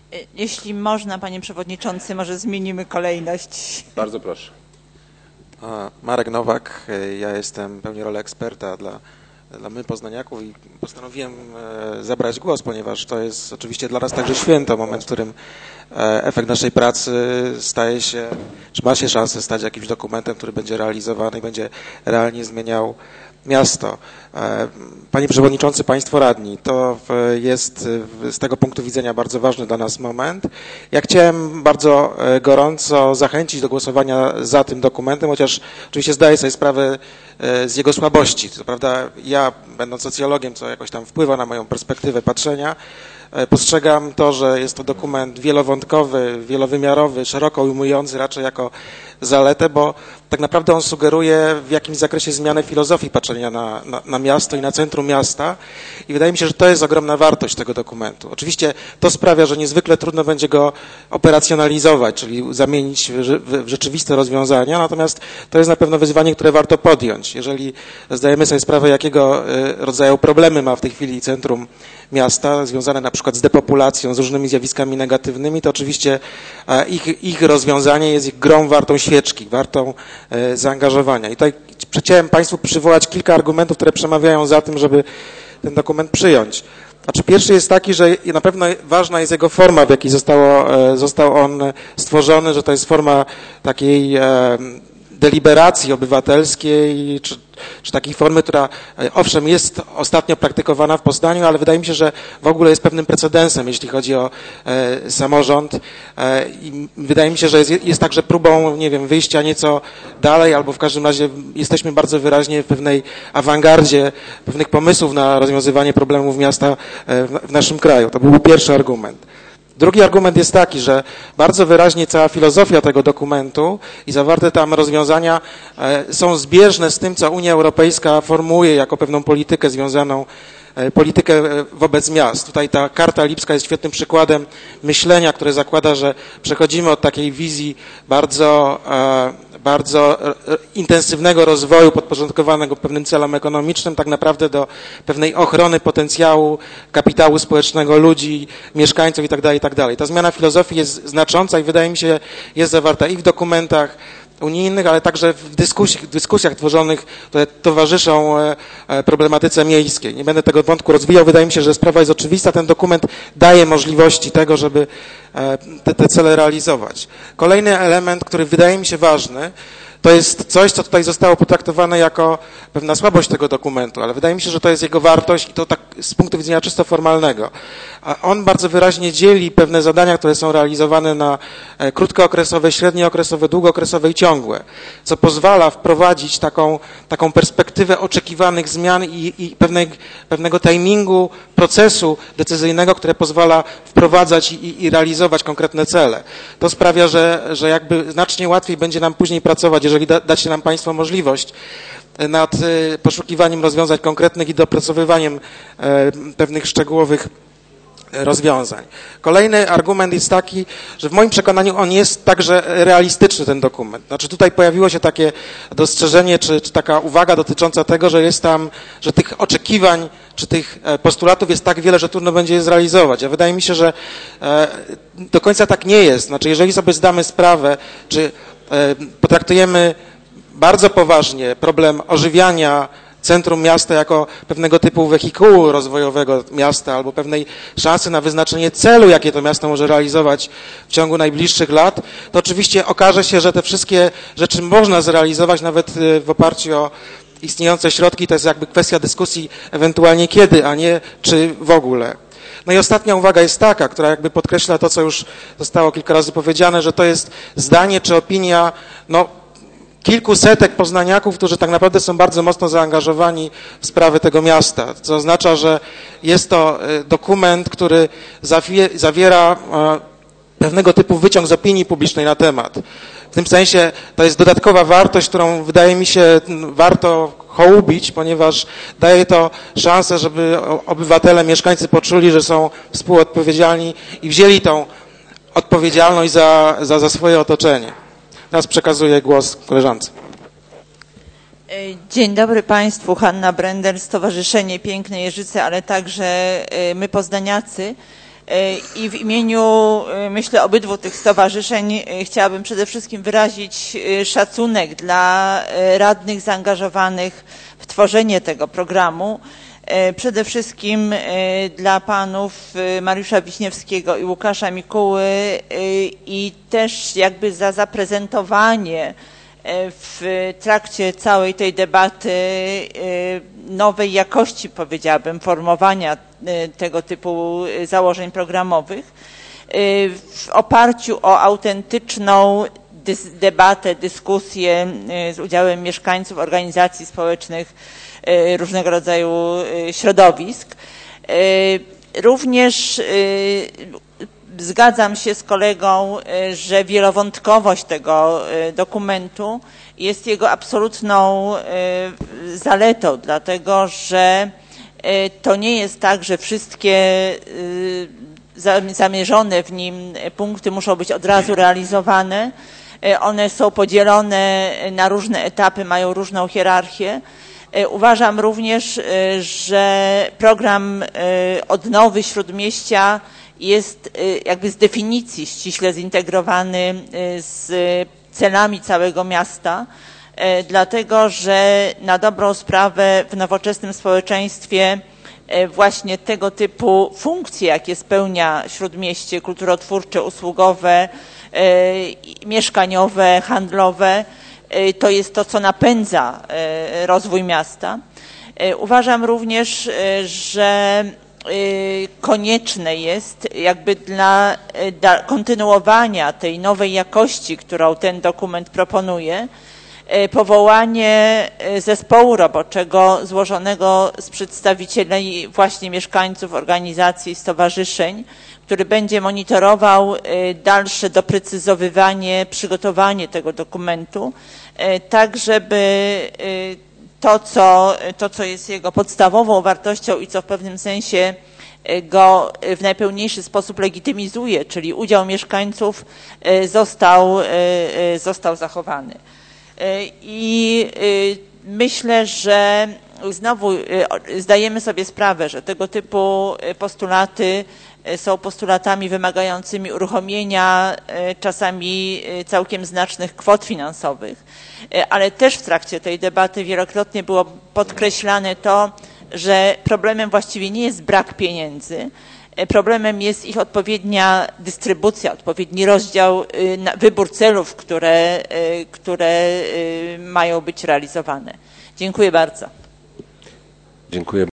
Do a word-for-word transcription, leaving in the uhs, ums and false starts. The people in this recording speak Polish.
Jeśli można, panie przewodniczący, może zmienimy kolejność. Bardzo proszę. Marek Nowak, ja jestem pełnię rolę eksperta dla, dla My Poznaniaków i postanowiłem zabrać głos, ponieważ to jest oczywiście dla nas także święto, moment, w którym efekt naszej pracy staje się, czy ma się szansę stać jakimś dokumentem, który będzie realizowany i będzie realnie zmieniał miasto. Panie Przewodniczący, Państwo Radni, to jest z tego punktu widzenia bardzo ważny dla nas moment. Ja chciałem bardzo gorąco zachęcić do głosowania za tym dokumentem, chociaż oczywiście zdaję sobie sprawę z jego słabości. Co prawda ja, będąc socjologiem, co jakoś tam wpływa na moją perspektywę patrzenia, postrzegam to, że jest to dokument wielowątkowy, wielowymiarowy, szeroko ujmujący raczej jako zaletę, bo tak naprawdę on sugeruje w jakimś zakresie zmianę filozofii patrzenia na, na, na miasto i na centrum miasta i wydaje mi się, że to jest ogromna wartość tego dokumentu. Oczywiście to sprawia, że niezwykle trudno będzie go operacjonalizować, czyli zamienić w, w, w rzeczywiste rozwiązania, natomiast to jest na pewno wyzwanie, które warto podjąć. Jeżeli zdajemy sobie sprawę, jakiego rodzaju problemy ma w tej chwili centrum miasta, związane na przykład z depopulacją, z różnymi zjawiskami negatywnymi, to oczywiście ich, ich rozwiązanie jest ich grą wartą świeczki, wartą zaangażowania. I tutaj chciałem Państwu przywołać kilka argumentów, które przemawiają za tym, żeby ten dokument przyjąć. Znaczy, pierwszy jest taki, że na pewno ważna jest jego forma, w jakiej zostało, został on stworzony, że to jest forma takiej deliberacji obywatelskiej, czy, czy takiej formy, która owszem jest ostatnio praktykowana w Poznaniu, ale wydaje mi się, że w ogóle jest pewnym precedensem, jeśli chodzi o e, samorząd e, i wydaje mi się, że jest, jest także próbą, nie wiem, wyjścia nieco dalej, albo w każdym razie jesteśmy bardzo wyraźnie w pewnej awangardzie pewnych pomysłów na rozwiązywanie problemów miasta e, w, w naszym kraju. To był pierwszy argument. Drugi argument jest taki, że bardzo wyraźnie cała filozofia tego dokumentu i zawarte tam rozwiązania są zbieżne z tym, co Unia Europejska formułuje jako pewną politykę związaną, politykę wobec miast. Tutaj ta Karta Lipska jest świetnym przykładem myślenia, które zakłada, że przechodzimy od takiej wizji bardzo, bardzo intensywnego rozwoju podporządkowanego pewnym celom ekonomicznym, tak naprawdę do pewnej ochrony potencjału kapitału społecznego ludzi, mieszkańców itd., itd. Ta zmiana filozofii jest znacząca i wydaje mi się, jest zawarta i w dokumentach unijnych, ale także w dyskusji, w dyskusjach tworzonych, które towarzyszą problematyce miejskiej. Nie będę tego wątku rozwijał. Wydaje mi się, że sprawa jest oczywista. Ten dokument daje możliwości tego, żeby te, te cele realizować. Kolejny element, który wydaje mi się ważny, to jest coś, co tutaj zostało potraktowane jako pewna słabość tego dokumentu, ale wydaje mi się, że to jest jego wartość i to tak z punktu widzenia czysto formalnego. A on bardzo wyraźnie dzieli pewne zadania, które są realizowane na krótkookresowe, średniookresowe, długookresowe i ciągłe, co pozwala wprowadzić taką, taką perspektywę oczekiwanych zmian i, i pewnej, pewnego timingu procesu decyzyjnego, które pozwala wprowadzać i, i realizować konkretne cele. To sprawia, że, że jakby znacznie łatwiej będzie nam później pracować, jeżeli da, dacie nam Państwo możliwość nad poszukiwaniem rozwiązań konkretnych i dopracowywaniem pewnych szczegółowych rozwiązań. Kolejny argument jest taki, że w moim przekonaniu on jest także realistyczny, ten dokument. Znaczy tutaj pojawiło się takie dostrzeżenie, czy, czy taka uwaga dotycząca tego, że jest tam, że tych oczekiwań, czy tych postulatów jest tak wiele, że trudno będzie je zrealizować. A wydaje mi się, że do końca tak nie jest. Znaczy jeżeli sobie zdamy sprawę, czy potraktujemy bardzo poważnie problem ożywiania centrum miasta jako pewnego typu wehikułu rozwojowego miasta albo pewnej szansy na wyznaczenie celu, jakie to miasto może realizować w ciągu najbliższych lat, to oczywiście okaże się, że te wszystkie rzeczy można zrealizować nawet w oparciu o istniejące środki. To jest jakby kwestia dyskusji ewentualnie kiedy, a nie czy w ogóle. No i ostatnia uwaga jest taka, która jakby podkreśla to, co już zostało kilka razy powiedziane, że to jest zdanie czy opinia, no, kilku setek poznaniaków, którzy tak naprawdę są bardzo mocno zaangażowani w sprawy tego miasta, co oznacza, że jest to dokument, który zawiera pewnego typu wyciąg z opinii publicznej na temat. W tym sensie to jest dodatkowa wartość, którą wydaje mi się warto hołubić, ponieważ daje to szansę, żeby obywatele, mieszkańcy poczuli, że są współodpowiedzialni i wzięli tą odpowiedzialność za, za, za swoje otoczenie. Teraz przekazuję głos koleżance. Dzień dobry Państwu, Hanna Brendel, Stowarzyszenie Piękne Jeżyce, ale także My Poznaniacy. I w imieniu, myślę, obydwu tych stowarzyszeń chciałabym przede wszystkim wyrazić szacunek dla radnych zaangażowanych w tworzenie tego programu. Przede wszystkim dla panów Mariusza Wiśniewskiego i Łukasza Mikuły i też jakby za zaprezentowanie w trakcie całej tej debaty nowej jakości, powiedziałabym, formowania tego typu założeń programowych w oparciu o autentyczną dys- debatę, dyskusję z udziałem mieszkańców, organizacji społecznych, różnego rodzaju środowisk. Również zgadzam się z kolegą, że wielowątkowość tego dokumentu jest jego absolutną zaletą, dlatego że to nie jest tak, że wszystkie zamierzone w nim punkty muszą być od razu realizowane. One są podzielone na różne etapy, mają różną hierarchię. Uważam również, że program odnowy Śródmieścia jest jakby z definicji ściśle zintegrowany z celami całego miasta, dlatego że na dobrą sprawę w nowoczesnym społeczeństwie właśnie tego typu funkcje, jakie spełnia Śródmieście, kulturotwórcze, usługowe, mieszkaniowe, handlowe, to jest to, co napędza rozwój miasta. Uważam również, że konieczne jest jakby dla kontynuowania tej nowej jakości, którą ten dokument proponuje, powołanie zespołu roboczego złożonego z przedstawicieli właśnie mieszkańców, organizacji, stowarzyszeń, który będzie monitorował dalsze doprecyzowywanie, przygotowanie tego dokumentu, tak żeby to co, to, co jest jego podstawową wartością i co w pewnym sensie go w najpełniejszy sposób legitymizuje, czyli udział mieszkańców, został, został zachowany. I myślę, że znowu zdajemy sobie sprawę, że tego typu postulaty są postulatami wymagającymi uruchomienia czasami całkiem znacznych kwot finansowych, ale też w trakcie tej debaty wielokrotnie było podkreślane to, że problemem właściwie nie jest brak pieniędzy, problemem jest ich odpowiednia dystrybucja, odpowiedni rozdział, wybór celów, które, które mają być realizowane. Dziękuję bardzo. Dziękuję.